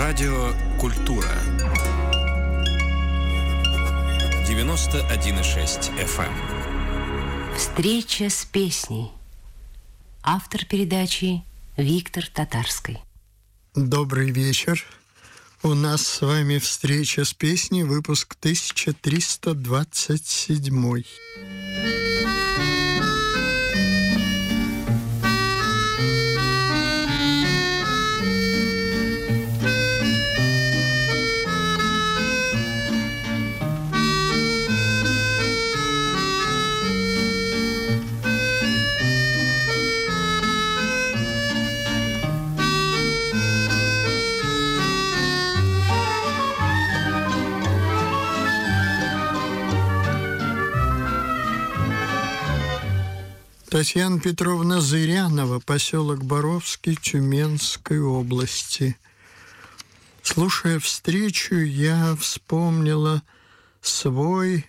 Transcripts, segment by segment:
Радио «Культура». 91,6 FM. Встреча с песней. Автор передачи Виктор Татарский. Добрый вечер. У нас с вами встреча с песней, выпуск 1327. Татьяна Петровна Зырянова, поселок Боровский, Тюменской области. Слушая встречу, я вспомнила свой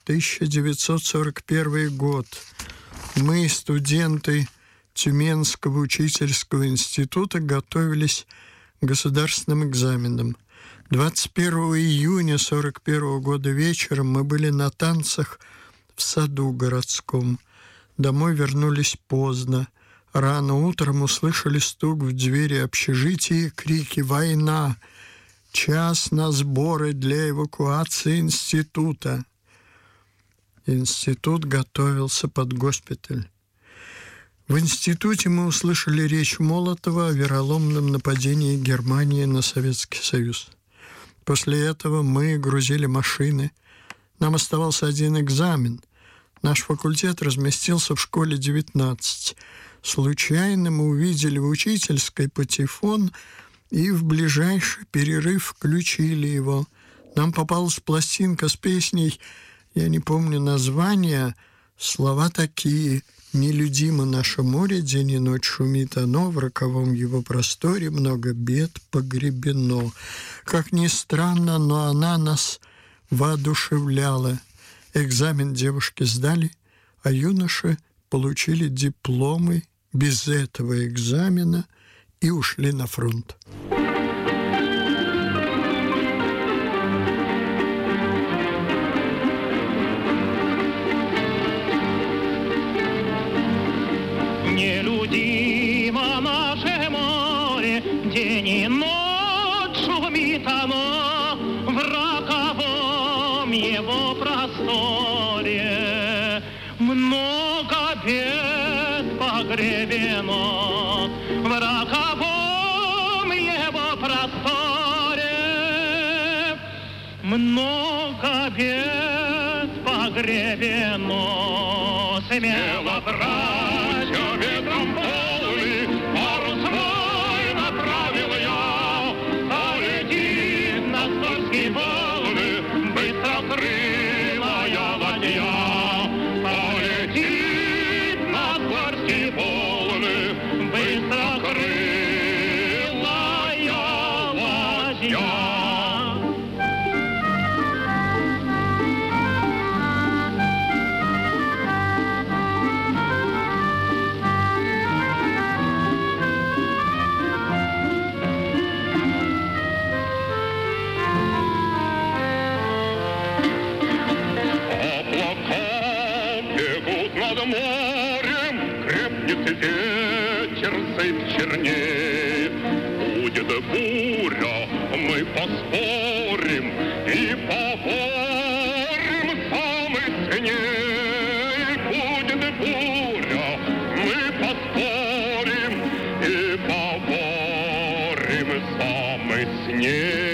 1941 год. Мы, студенты Тюменского учительского института, готовились к государственным экзаменам. 21 июня 1941 года вечером мы были на танцах в саду городском. Домой вернулись поздно. Рано утром услышали стук в двери общежития и крики «Война! Час на сборы для эвакуации института!» Институт готовился под госпиталь. В институте мы услышали речь Молотова о вероломном нападении Германии на Советский Союз. После этого мы грузили машины. Нам оставался один экзамен. Наш факультет разместился в школе 19. Случайно мы увидели в учительской патефон и в ближайший перерыв включили его. Нам попалась пластинка с песней, я не помню названия, слова такие: «Нелюдимо наше море, день и ночь шумит оно, в роковом его просторе много бед погребено». Как ни странно, но она нас воодушевляла. Экзамен девушки сдали, а юноши получили дипломы без этого экзамена и ушли на фронт. Нелюдимо наше море, день и ночь шумит оно, в роковом его просторе много бед погребено, в роковом его просторе много бед погребено. Смело, братья, ветром полный парус свой направил я, полетит на скользкие волны быстрокрылая ладья, полетит на скользкие волны быстрокрылая ладья. Морем крепнет ветер, сыпь чернеет. Будет буря, мы поспорим и поборем самый сильней. Будет буря, мы поспорим и поборем самый сильней.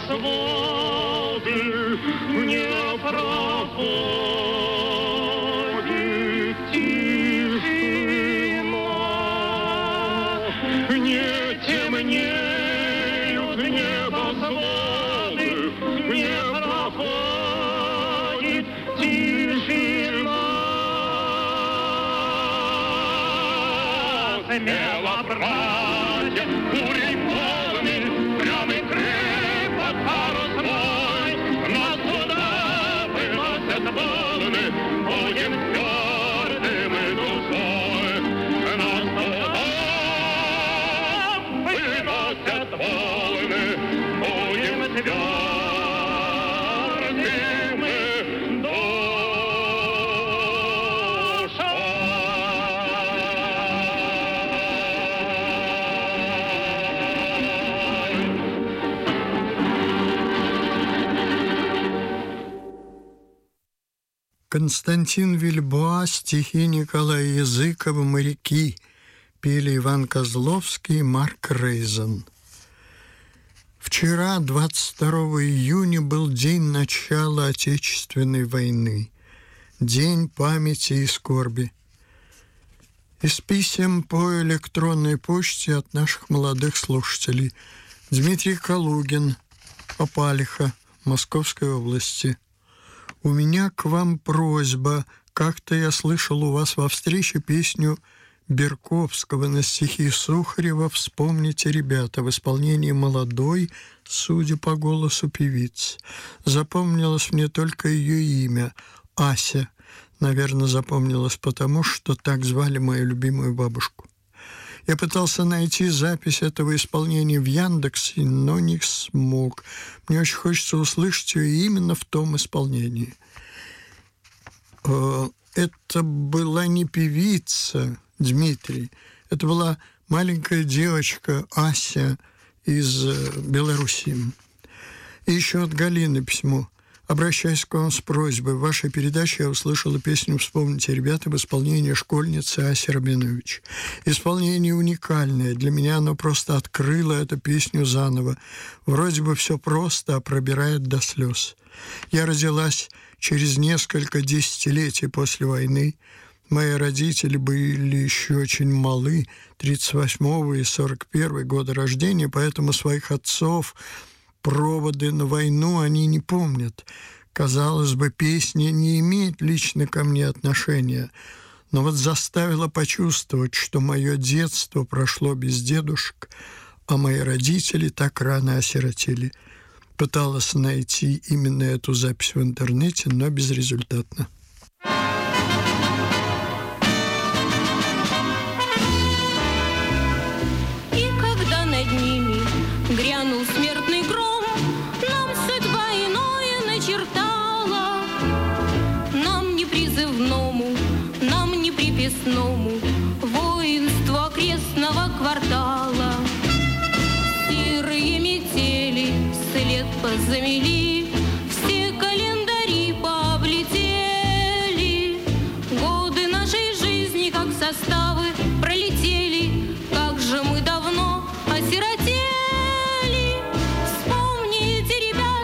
небосводы не проходит тишина, не темнеют небосводы, не проходит тишина. Смело, братья, бурей полны, прямый крепок парус мой, нас туда выносят волны, будем твердым и душой. Нас туда выносят волны, будем твердым и Константин Вильбоа, стихи Николая Языкова «Моряки» пели Иван Козловский и Марк Рейзен. Вчера, 22 июня, был день начала Отечественной войны, день памяти и скорби. Из писем по электронной почте от наших молодых слушателей. Дмитрий Калугин, Опалиха, Московской области. У меня к вам просьба. Как-то я слышал у вас во встрече песню Берковского на стихи Сухарева «Вспомните, ребята» в исполнении молодой, судя по голосу, певицы. Запомнилось мне только ее имя – Ася. Наверное, запомнилось потому, что так звали мою любимую бабушку. Я пытался найти запись этого исполнения в Яндексе, но не смог. Мне очень хочется услышать ее именно в том исполнении. Это была не певица, Дмитрий. Это была маленькая девочка Ася из Беларуси. И еще от Галины письмо. Обращаюсь к вам с просьбой. В вашей передаче я услышала песню «Вспомните, ребята» в исполнении школьницы Аси Рабинович. Исполнение уникальное. Для меня оно просто открыло эту песню заново. Вроде бы все просто, а пробирает до слез. Я родилась через несколько десятилетий после войны. Мои родители были еще очень малы, 38-го и 41-го года рождения, поэтому своих отцов, проводы на войну они не помнят. Казалось бы, песня не имеет лично ко мне отношения, но вот заставила почувствовать, что мое детство прошло без дедушек, а мои родители так рано осиротели. Пыталась найти именно эту запись в интернете, но безрезультатно. И когда над ними грянул смертный гром, нам судьба иное начертала. Нам не призывному, нам не приписному воинству окрестного квартала. Серые метели след позамели, все календари пооблетели. Годы нашей жизни, как составы, пролетели. Как же мы давно осиротели. Вспомните,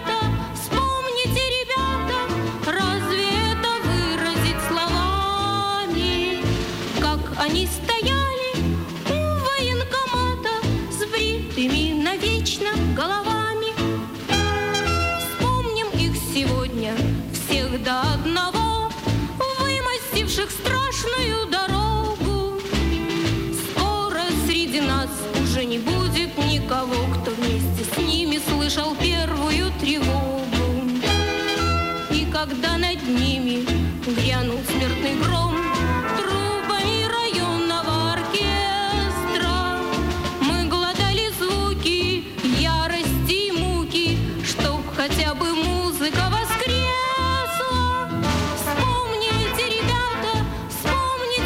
ребята, разве это выразить словами? Как они стояли у военкомата с бритыми навечно головами. Вспомним их сегодня, всех до одного, вымостивших страшную дорогу. Скоро среди нас уже не будет никого, кто вместе с ними слышал первую тревогу. И когда над ними грянул смертный гром трубами районного оркестра, мы глотали звуки ярости и муки, чтоб хотя бы музыка воскресла. Вспомните,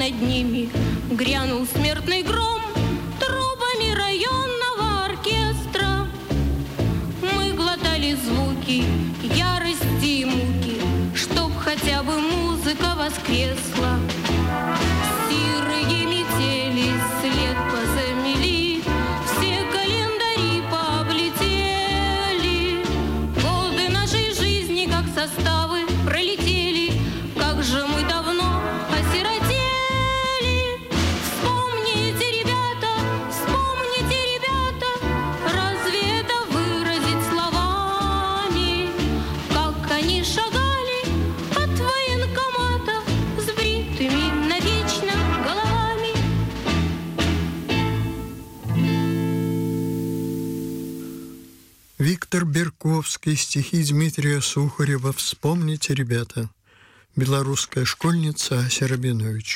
над ними грянул смертный гром трубами районного оркестра. Мы глотали звуки ярости и муки, чтоб хотя бы музыка воскресла. Сирые метели след позамели, все календари пооблетели. Годы нашей жизни, как составы, пролетели. Как же мы давно осиротели. Вспомните, ребята, разве это выразить словами? Как они шагали от военкомата с бритыми навечно головами. Виктор Берковский, стихи Дмитрия Сухарева. «Вспомните, ребята». Белорусская школьница Ася Рабинович.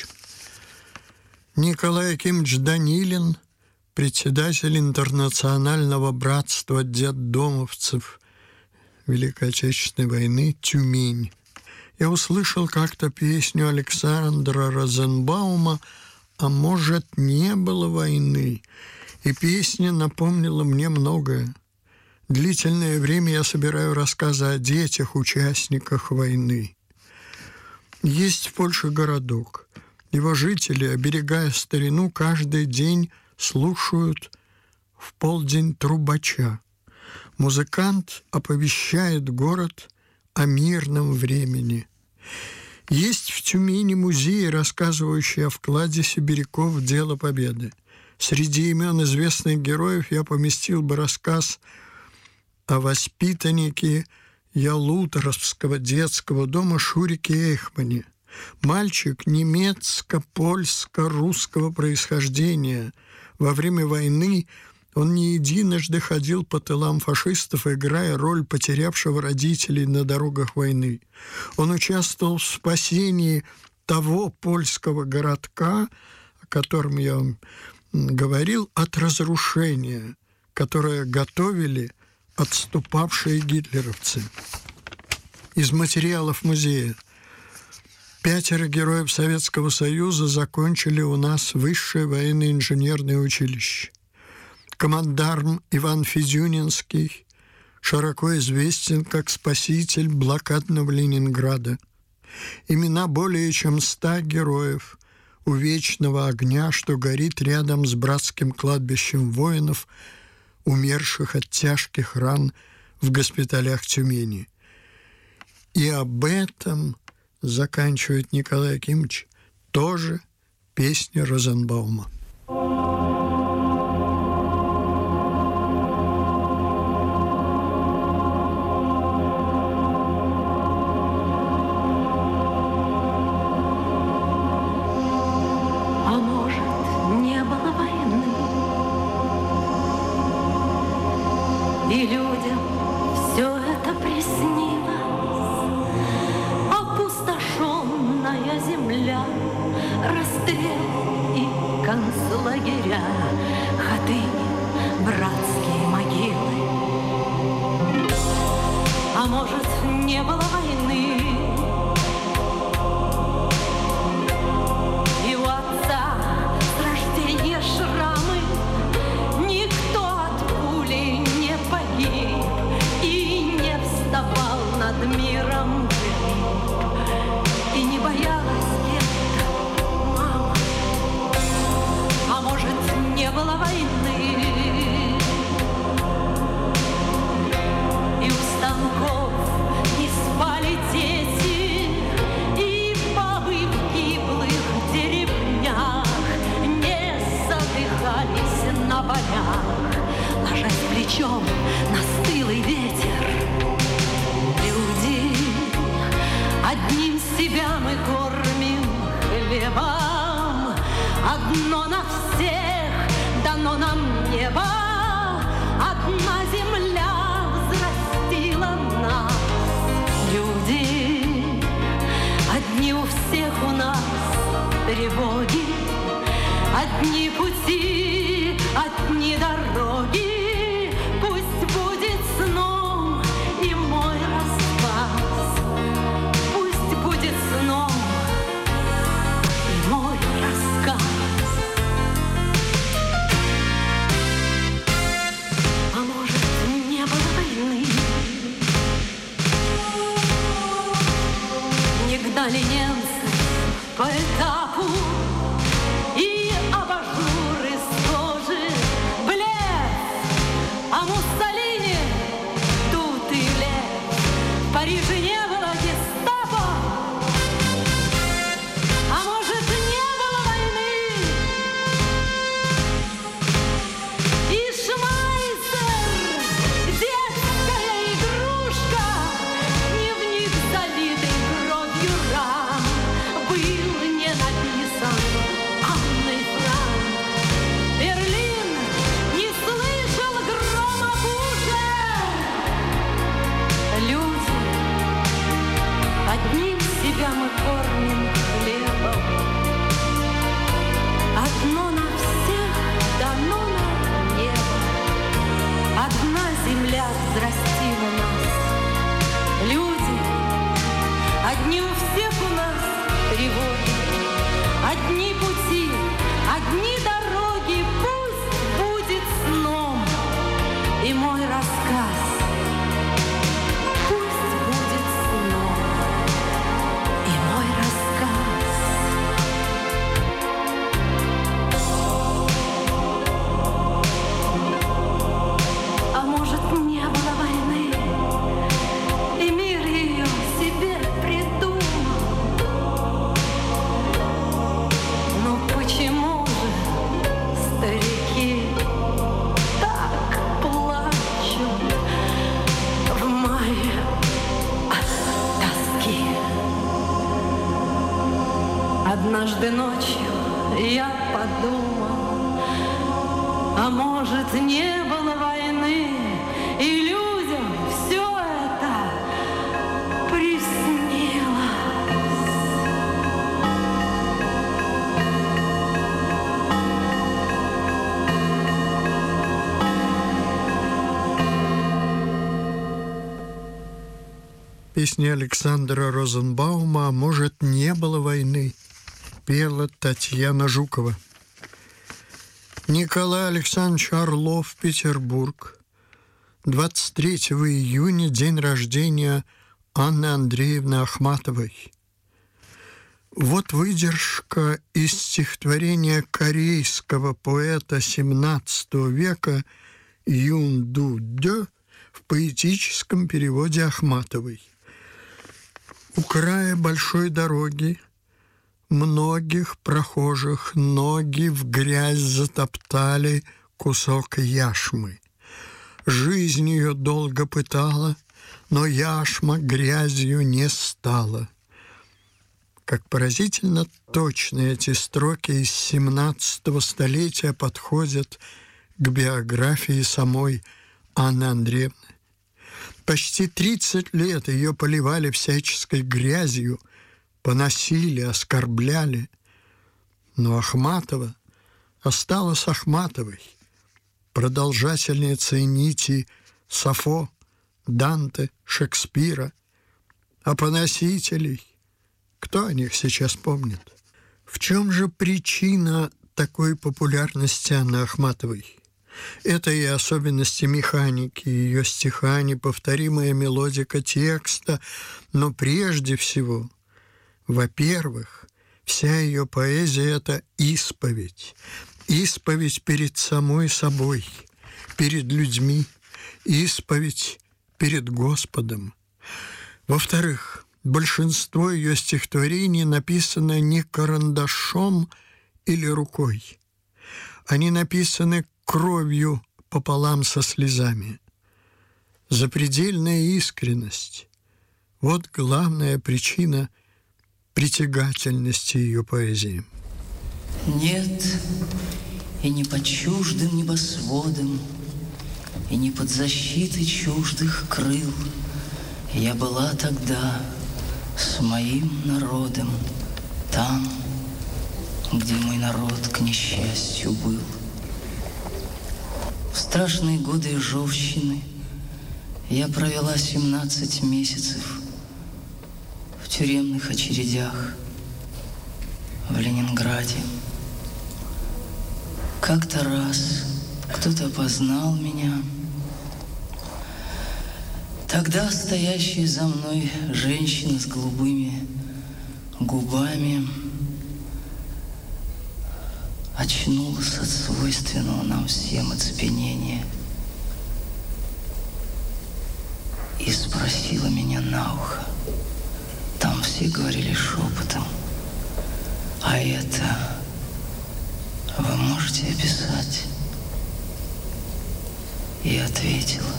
Николай Акимович Данилин, председатель Интернационального братства детдомовцев Великой Отечественной войны, Тюмень. Я услышал как-то песню Александра Розенбаума «А может, не было войны?» И песня напомнила мне многое. Длительное время я собираю рассказы о детях, участниках войны. Есть в Польше городок. Его жители, оберегая старину, каждый день слушают в полдень трубача. Музыкант оповещает город о мирном времени. Есть в Тюмени музеи, рассказывающие о вкладе сибиряков в дело победы. Среди имен известных героев я поместил бы рассказ о воспитаннике Ялуторовского детского дома Шурике Эйхмане. Мальчик немецко-польско-русского происхождения. Во время войны он не единожды ходил по тылам фашистов, играя роль потерявшего родителей на дорогах войны. Он участвовал в спасении того польского городка, о котором я вам говорил, от разрушения, которое готовили отступавшие гитлеровцы. Из материалов музея: 5 героев Советского Союза закончили у нас Высшее военно-инженерное училище. Командарм Иван Федюнинский широко известен как спаситель блокадного Ленинграда. Имена более чем 100 героев у вечного огня, что горит рядом с братским кладбищем воинов, умерших от тяжких ран в госпиталях Тюмени. И об этом, заканчивает Николай Акимович, тоже песня Розенбаума. И людям все это приснилось. Опустошенная земля, расстрел и концлагеря, ходы, братские могилы. А может, не было войны, и у отца с рождения шрамы. Никто от пули не погиб и не вставал над миром и не боялась кем-то мама. А может, не было войны, и у станков не спали дети, и бабы в гиблых деревнях не задыхались на полях, ложась плечом на стылый ветер. Люди, одним себя мы кормим хлебом, одно на всех дано нам небо, одна земля взрастила нас. Люди, одни у всех у нас тревоги, одни пути, одни дороги. Пусть будет сном и мой рассказ, пусть будет сном и мой рассказ. Гнали немцы по этапу, и абажуры с кожи блеск, а Муссолини тут и лес. В Париже не было гестапо, а может, не было войны. И Шмайсер, детская игрушка, дневник, залитый кровью ран, был не написан Анной Франк. Берлин не слышал грома пушек. Люди, одним себя мы кормим хлебом. Одно на всех дано нам небо. Одна земля взрастила нас. Люди, одни у всех у нас тревоги, одни пути, одни дороги. Пусть будет сном и мой рассказ. Пусть будет сном и мой рассказ. А может, не было войны, и мир ее себе придумал. Но почему же старики так плачут в мае от тоски? Однажды ночью я подумал, а может, не было войны, и людям все это приснилось. Песня Александра Розенбаума «А может, не было войны» пела Татьяна Жукова. Николай Александрович Орлов, Петербург. 23 июня день рождения Анны Андреевны Ахматовой. Вот выдержка из стихотворения корейского поэта XVII века Юн Ду Дё в поэтическом переводе Ахматовой. У края большой дороги многих прохожих ноги в грязь затоптали кусок яшмы. Жизнь ее долго пытала, но яшма грязью не стала. Как поразительно точно эти строки из 17 столетия подходят к биографии самой Анны Андреевны. Почти 30 лет ее поливали всяческой грязью, поносили, оскорбляли. Но Ахматова осталась Ахматовой, продолжательницей нити Сафо, Данте, Шекспира. А поносителей, кто о них сейчас помнит? В чем же причина такой популярности Анны Ахматовой? Это и особенности механики ее стиха, неповторимая мелодика текста, но прежде всего, во-первых, вся ее поэзия – это исповедь. Исповедь перед самой собой, перед людьми, исповедь перед Господом. Во-вторых, большинство ее стихотворений написано не карандашом или рукой. Они написаны кровью пополам со слезами. Запредельная искренность – вот главная причина притягательности ее поэзии. Нет, и не под чуждым небосводом, и не под защитой чуждых крыл я была тогда с моим народом, там, где мой народ к несчастью был. В страшные годы жёвщины я провела 17 месяцев в тюремных очередях в Ленинграде. Как-то раз кто-то познал меня. Тогда стоящая за мной женщина с голубыми губами очнулась от свойственного нам всем оцепенения и спросила меня на ухо. Там все говорили шепотом. А это вы можете описать? И ответила: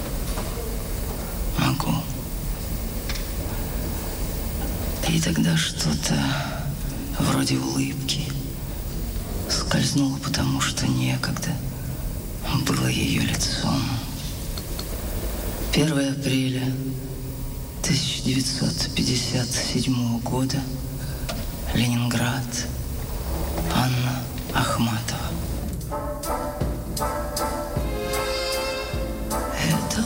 могу. И тогда что-то вроде улыбки скользнуло, потому что некогда было ее лицом. 1 апреля 1957 года. Ленинград. Анна Ахматова. Это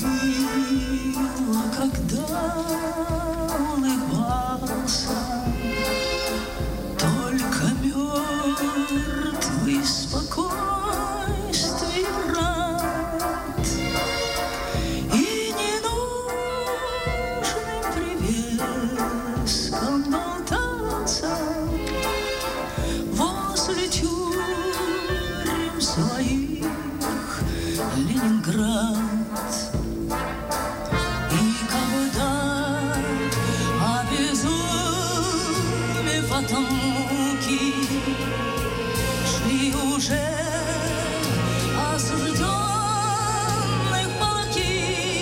было, когда улыбался только мертвый спокойствий рад, и ненужным привеском болтался возле тюрем своих Ленинград. И когда, обезумев от муки, шли уже осужденных полки,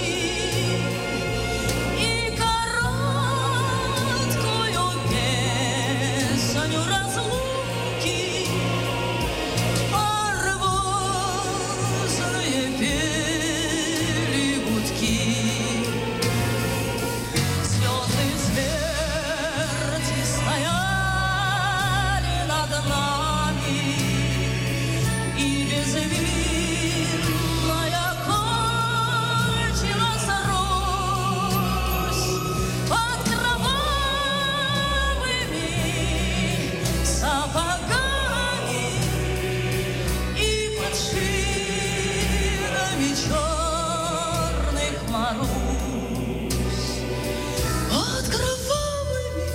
и короткую песню разлуки паровозные пели гудки. Звезды смерти стояли над нами, и безвинная кончилась Русь под кровавыми сапогами и под шинами черных Марусь. Под кровавыми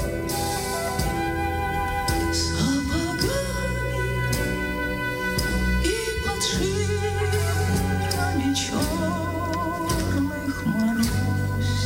сапогами и под шинами черных Марусь.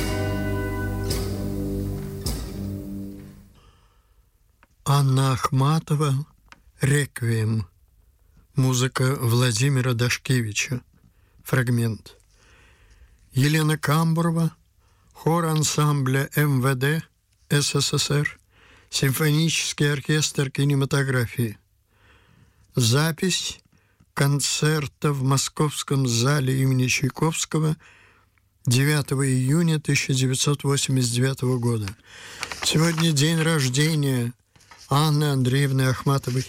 Анна Ахматова, «Реквием». Музыка Владимира Дашкевича. Фрагмент. Елена Камбурова, хор ансамбля МВД СССР, симфонический оркестр кинематографии. Запись концерта в Московском зале имени Чайковского 9 июня 1989 года. Сегодня день рождения Анны Андреевны Ахматовой.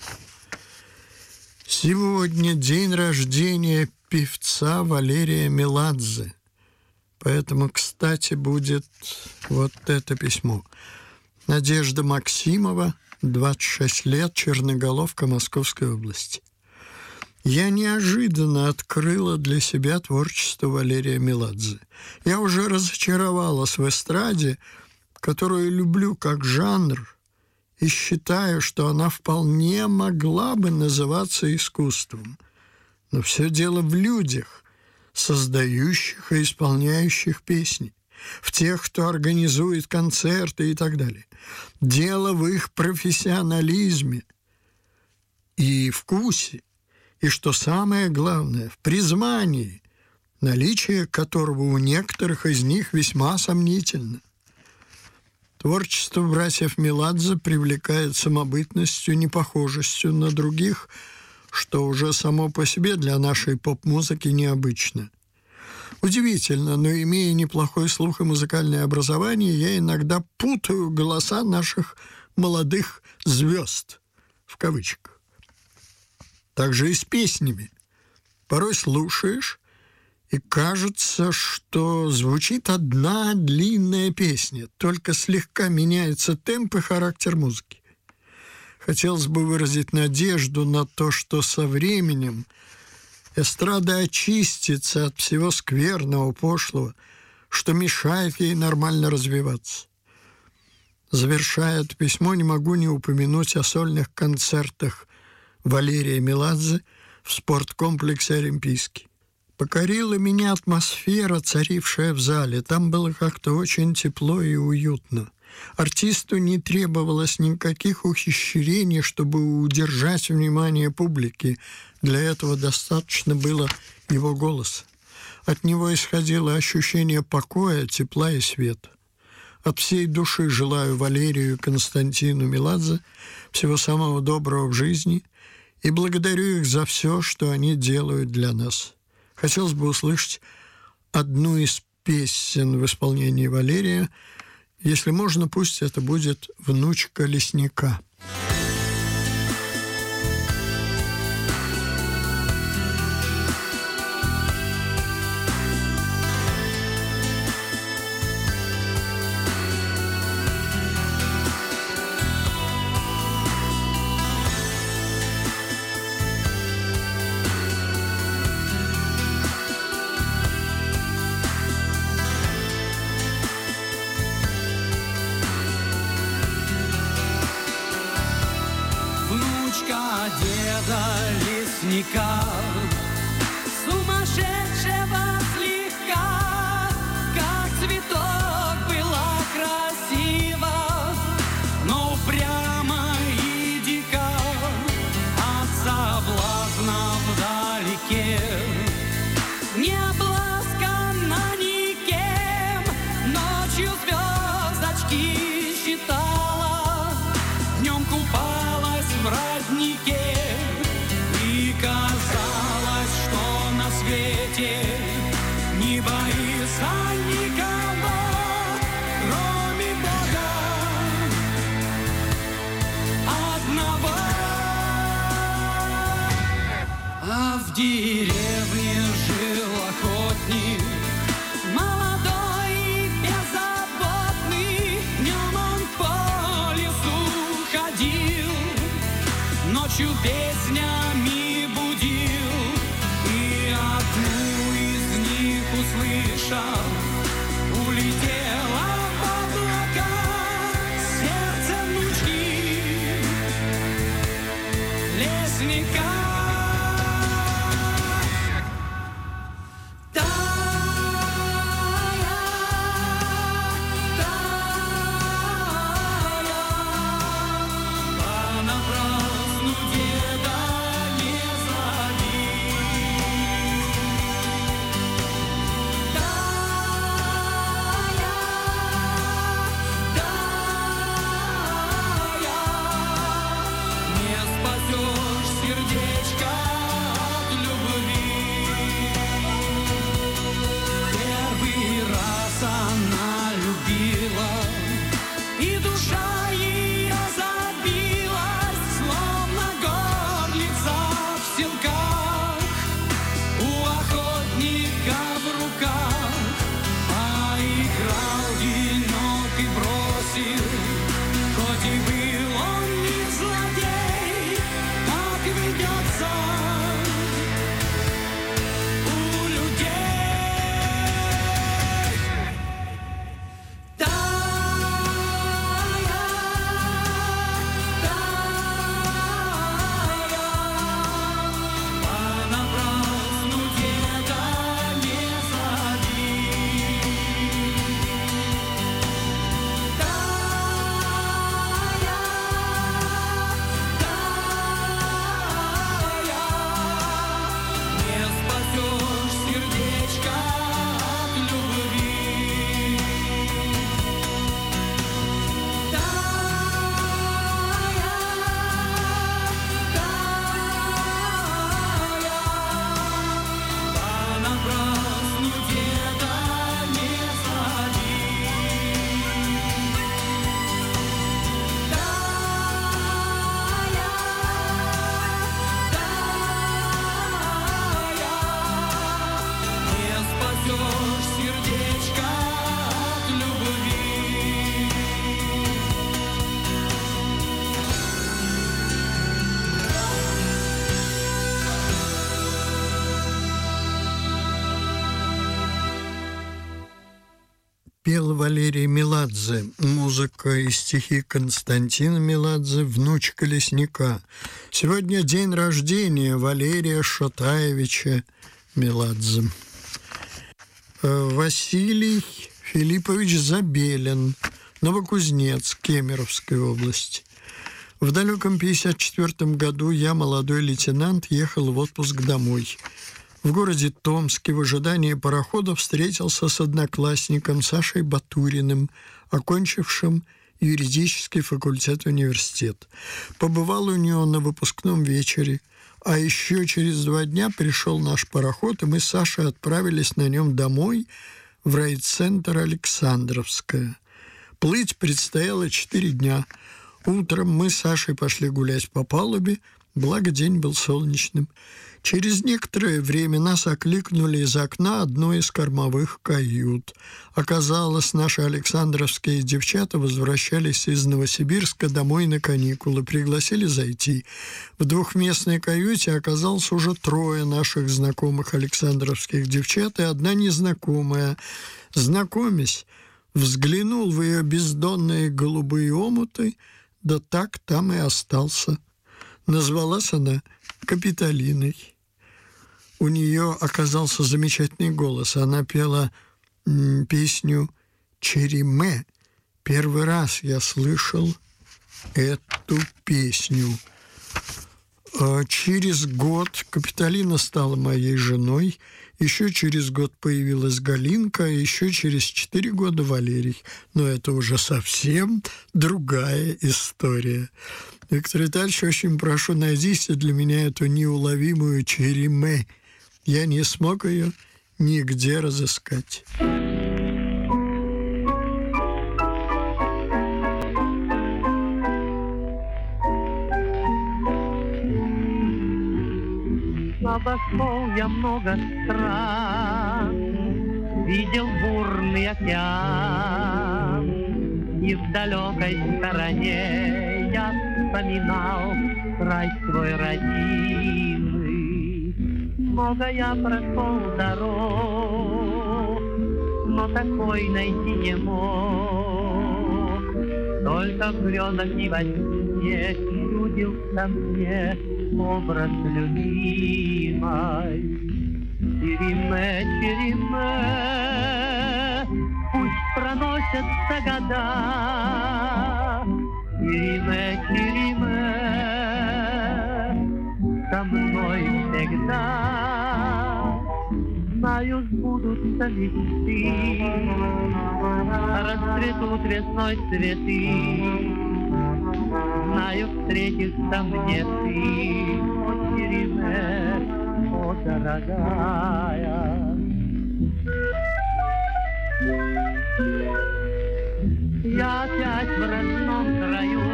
Сегодня день рождения певца Валерия Меладзе. Поэтому, кстати, будет вот это письмо. Надежда Максимова, 26 лет, Черноголовка, Московской области. Я неожиданно открыла для себя творчество Валерия Меладзе. Я уже разочаровалась в эстраде, которую люблю как жанр, и считаю, что она вполне могла бы называться искусством. Но все дело в людях, создающих и исполняющих песни, в тех, кто организует концерты и так далее. Дело в их профессионализме и вкусе, и, что самое главное, в призвании, наличие которого у некоторых из них весьма сомнительно. Творчество братьев Меладзе привлекает самобытностью, непохожестью на других, что уже само по себе для нашей поп-музыки необычно. Удивительно, но имея неплохой слух и музыкальное образование, я иногда путаю голоса наших молодых звезд, в кавычках. Также и с песнями. Порой слушаешь, и кажется, что звучит одна длинная песня, только слегка меняется темп и характер музыки. Хотелось бы выразить надежду на то, что со временем эстрада очистится от всего скверного, пошлого, что мешает ей нормально развиваться. Завершая это письмо, не могу не упомянуть о сольных концертах Валерия Меладзе в спорткомплексе «Олимпийский». Покорила меня атмосфера, царившая в зале. Там было как-то очень тепло и уютно. Артисту не требовалось никаких ухищрений, чтобы удержать внимание публики. Для этого достаточно было его голоса. От него исходило ощущение покоя, тепла и света. От всей души желаю Валерию и Константину Меладзе всего самого доброго в жизни и благодарю их за все, что они делают для нас. Хотелось бы услышать одну из песен в исполнении Валерия. Если можно, пусть это будет «Внучка лесника». Деда лесника, сумасшедшего слегка, как цветок была красива, но упряма и дика, от соблазна вдалеке, не обласкана никем, ночью звездочки считала, днем купалась в роднике. Казалось, что на свете не боится никого, кроме Бога одного. А в деревне жил охотник, молодой и беззаботный. Днем он по лесу ходил, ночью песнями услышал, улетела в облака сердце внучки лесника. Понапрасну деда Пел Валерий Меладзе, музыка и стихи Константина Меладзе, внучка лесника. Сегодня день рождения Валерия Шотаевича Меладзе. Василий Филиппович Забелин, Новокузнецк, Кемеровской области. В далеком 1954 году я, молодой лейтенант, ехал в отпуск домой. В городе Томске в ожидании парохода встретился с одноклассником Сашей Батуриным, окончившим юридический факультет университета. Побывал у него на выпускном вечере, а еще через 2 дня пришел наш пароход, и мы с Сашей отправились на нем домой в райцентр Александровское. Плыть предстояло 4 дня. Утром мы с Сашей пошли гулять по палубе, благо день был солнечным. Через некоторое время нас окликнули из окна одной из кормовых кают. Оказалось, наши александровские девчата возвращались из Новосибирска домой на каникулы. Пригласили зайти. В 2-местной каюте оказалось уже 3 наших знакомых александровских девчат и 1 незнакомая. Знакомясь, взглянул в ее бездонные голубые омуты, да так там и остался. Назвалась она Капитолиной. У нее оказался замечательный голос. Она пела песню «Череме». Первый раз я слышал эту песню. Через год Капитолина стала моей женой. Еще через год появилась Галинка, а еще через 4 года Валерий. Но это уже совсем другая история. Виктор Витальевич, очень прошу, найдите для меня эту неуловимую череме. Я не смог ее нигде разыскать. Обошел я много стран, видел бурный океан, и в далекой стороне я вспоминал край свой родимый. Много я прошел дорог, но такой найти не мог. Только в грезах и во сне чудился мне образ любимой. Череме, череме, пусть проносятся года. Череме, череме, со мной всегда. Знаю, сбудутся мечты, расцветут весной цветы. Знаю, встретишься мне ты, о череме, о дорогая. Я опять в родном краю,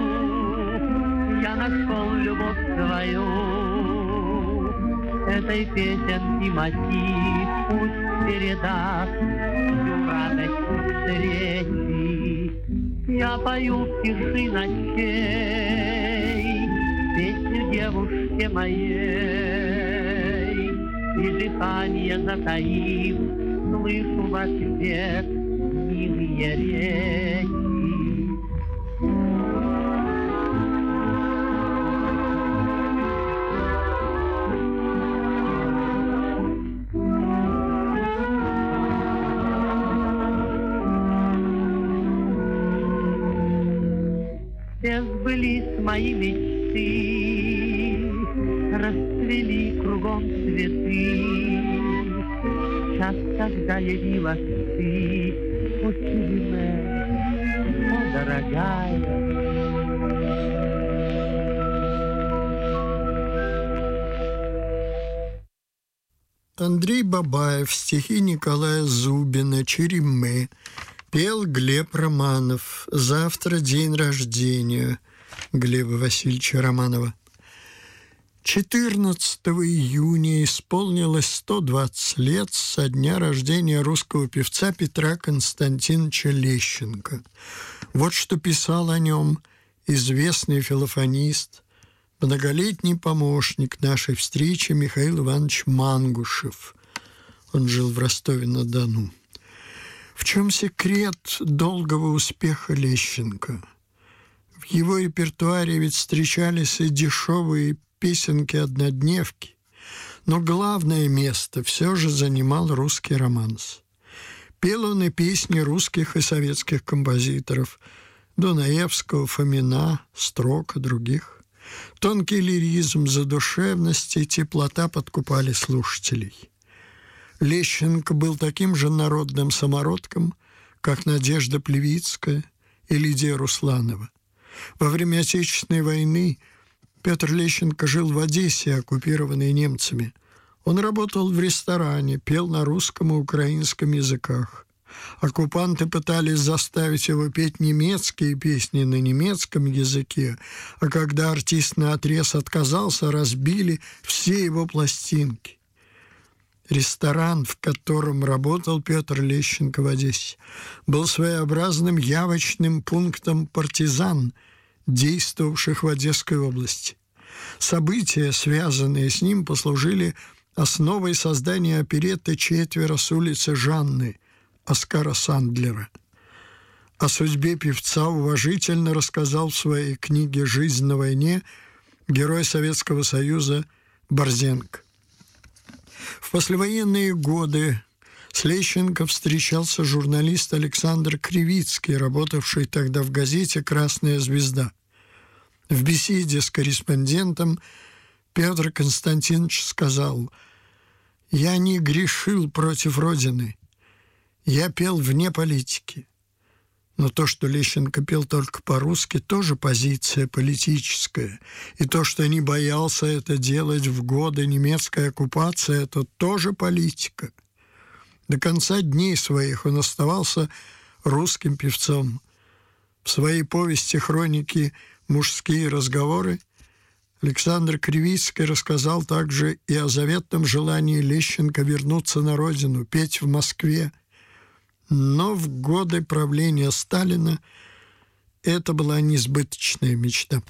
я нашел любовь свою. Этой песенки мотив пусть передаст всю радость встречи. Я пою в тиши ночей песню девушке моей, и дыхание затаив, слышу в ответ милые речи. Все сбылись мои мечты, расцвели кругом цветы. Час, когда явилась ты, о череме, о дорогая. Андрей Бабаев, стихи Николая Зубина, «Череме». Пел Глеб Романов. Завтра день рождения Глеба Васильевича Романова. 14 июня исполнилось 120 лет со дня рождения русского певца Петра Константиновича Лещенко. Вот что писал о нем известный филофонист, многолетний помощник нашей встречи Михаил Иванович Мангушев. Он жил в Ростове-на-Дону. В чем секрет долгого успеха Лещенко? В его репертуаре ведь встречались и дешевые песенки-однодневки, но главное место все же занимал русский романс. Пел он и песни русских и советских композиторов Дунаевского, Фомина, Строка, других. Тонкий лиризм, задушевность и теплота подкупали слушателей. Лещенко был таким же народным самородком, как Надежда Плевицкая и Лидия Русланова. Во время Отечественной войны Петр Лещенко жил в Одессе, оккупированной немцами. Он работал в ресторане, пел на русском и украинском языках. Оккупанты пытались заставить его петь немецкие песни на немецком языке, а когда артист наотрез отказался, разбили все его пластинки. Ресторан, в котором работал Петр Лещенко в Одессе, был своеобразным явочным пунктом партизан, действовавших в Одесской области. События, связанные с ним, послужили основой создания оперетты «Четверо с улицы Жанны» Оскара Сандлера. О судьбе певца уважительно рассказал в своей книге «Жизнь на войне» герой Советского Союза Борзенко. В послевоенные годы с Лещенко встречался журналист Александр Кривицкий, работавший тогда в газете «Красная звезда». В беседе с корреспондентом Петр Константинович сказал: «Я не грешил против Родины, я пел вне политики». Но то, что Лещенко пел только по-русски, тоже позиция политическая. И то, что не боялся это делать в годы немецкой оккупации, это тоже политика. До конца дней своих он оставался русским певцом. В своей повести «Хроники. Мужские разговоры» Александр Кривицкий рассказал также и о заветном желании Лещенко вернуться на родину, петь в Москве. Но в годы правления Сталина это была несбыточная мечта.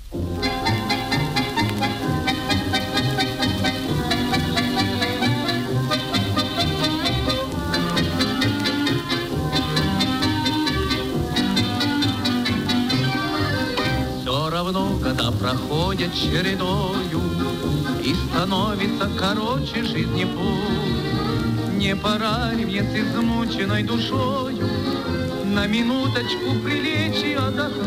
Все равно года проходят чередою, и становится короче жизни путь. Не пора ли мне с измученной душою на минуточку прилечь и отдохнуть?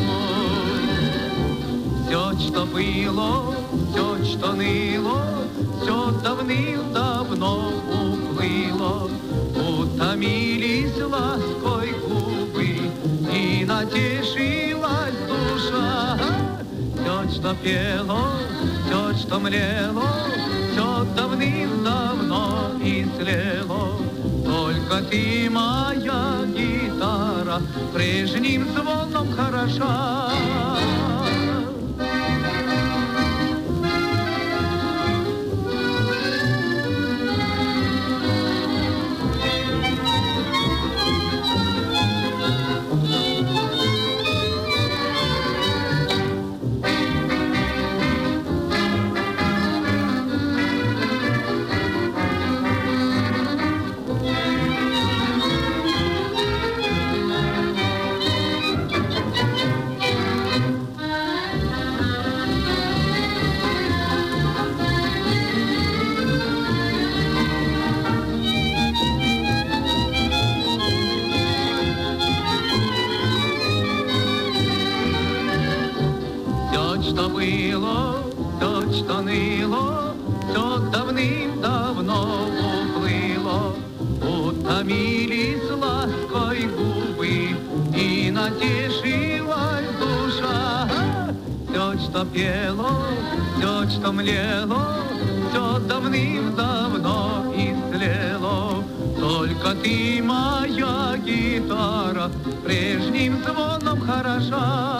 Все, что было, все, что ныло, все давным-давно уплыло. Утомились лаской губы, и натешилась душа. Все, что пело, все, что млело, все давным-давно истлело. Только ты, моя гитара, прежним звоном хороша. Что было, то, что ныло, все давным-давно уплыло. Утомились лаской губы, и натешилась душа. Все, что пело, все, что млело, все давным-давно истлело. Только ты, моя гитара, прежним звоном хороша.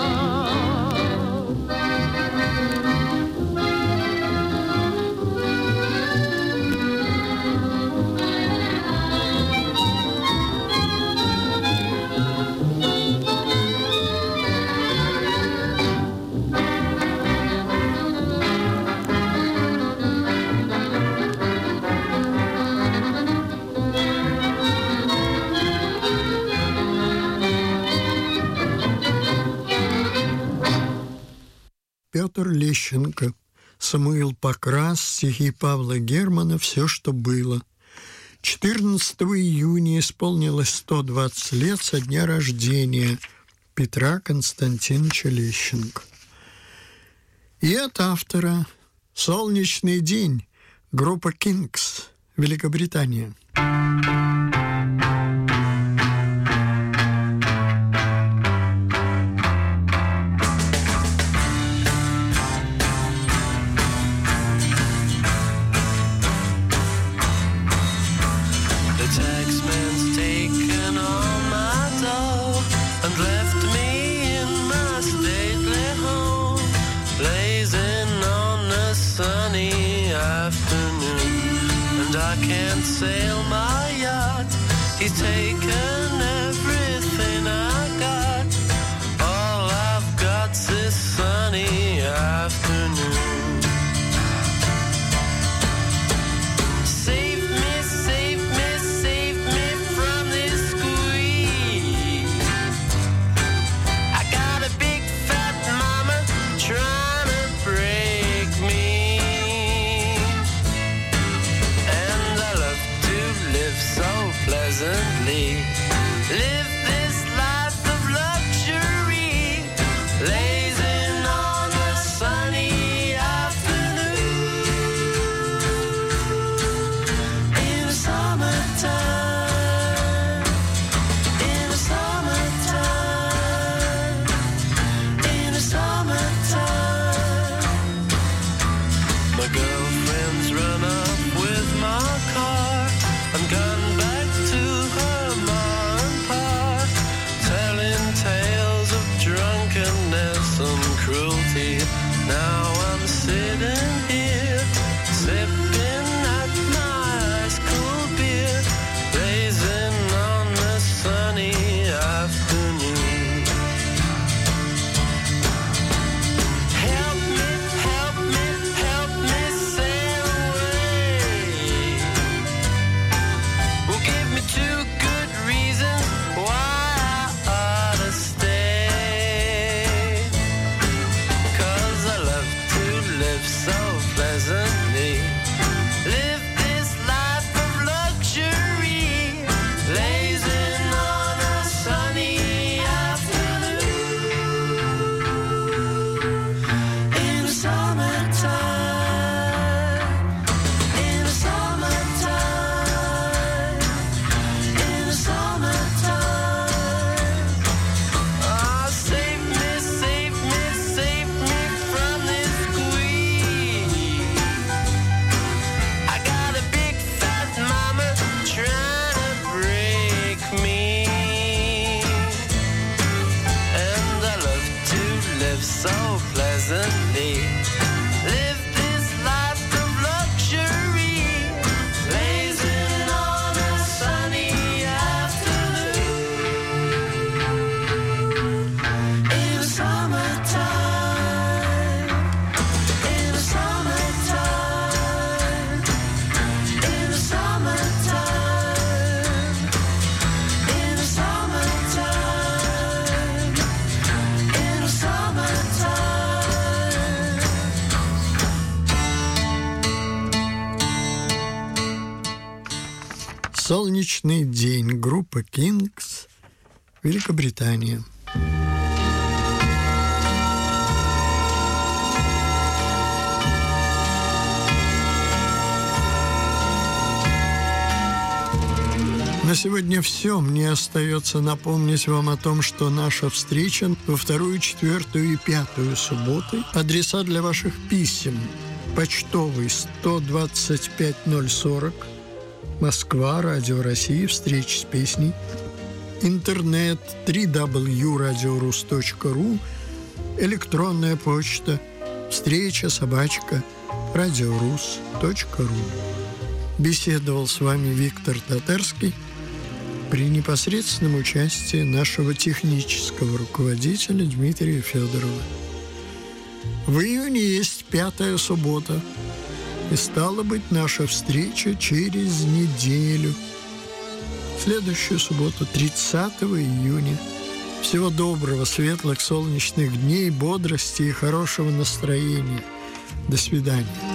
Петр Лещенко, Самуил Покрас, стихи Павла Германа «Все, что было». 14 июня исполнилось 120 лет со дня рождения Петра Константиновича Лещенко. И от автора «Солнечный день», группа «Кингс», Великобритания. Sail my yacht. He's taken everything I got. All I've got's this sunny afternoon. Save me, save me, save me from this squeeze. I got a big fat mama trying to break me. So pleasantly live this life of luxury, lazing on a sunny afternoon in the summertime, in the summertime, in the summertime. My girlfriend's run up with my car. I'm gone back to her ma and pa, telling tales of drunkenness and cruelty. Now I'm sitting here, sipping at my ice cold beer, blazing on a sunny afternoon. Help me, help me, help me sail away. Well, give me 2 good reasons why I ought to stay. 'Cause I love to live so pleasantly, live this life of luxury, lazing on a sunny afternoon in the summertime, in the summertime, in the summertime. Oh, save me, save me, save me from this squeeze. I got a big fat mama trying to break me, and I love to live so pleasantly, live this life of luxury, lazing on a sunny afternoon in the summertime, in the summertime, in the summertime, in the summertime, in the summertime. «Солнечный день», группа «Кингс», Великобритания. На сегодня все. Мне остается напомнить вам о том, что наша встреча во 2, 4 и 5 субботы. Адреса для ваших писем: почтовый 125-040, Москва, Радио России, встречи с песней. Интернет www.radiorus.ru, электронная почта встреча@radiorus.ru. Беседовал с вами Виктор Татарский при непосредственном участии нашего технического руководителя Дмитрия Федорова. В июне есть 5 суббота, и стала быть наша встреча через неделю. В следующую субботу, 30 июня, в Всего доброго, светлых, солнечных дней, бодрости и хорошего настроения. До свидания.